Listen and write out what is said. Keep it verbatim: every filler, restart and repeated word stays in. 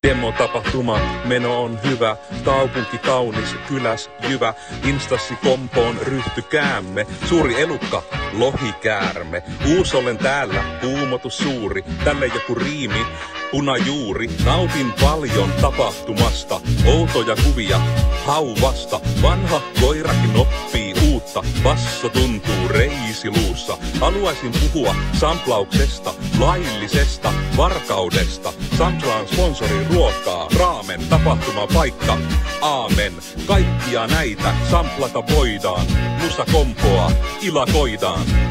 Demo-tapahtuma, meno on hyvä, kaupunki kaunis, kyläs jyvä, instanssi kompoon ryhtykäämme, suuri elukka, lohikäärme, uusollen täällä, kuumotus suuri, tälle joku riimi, punajuuri, nautin paljon tapahtumasta, outoja kuvia, hauvasta, vanha koirakin oppii uutta, basso tuntuu reisiluussa, haluaisin puhua samplauksesta, laillisesta, varkaudesta, samplaan sponsorin ruokaa, raamen, tapahtumapaikka, aamen, kaikkia näitä samplata voidaan, musa kompoa, ilakoidaan.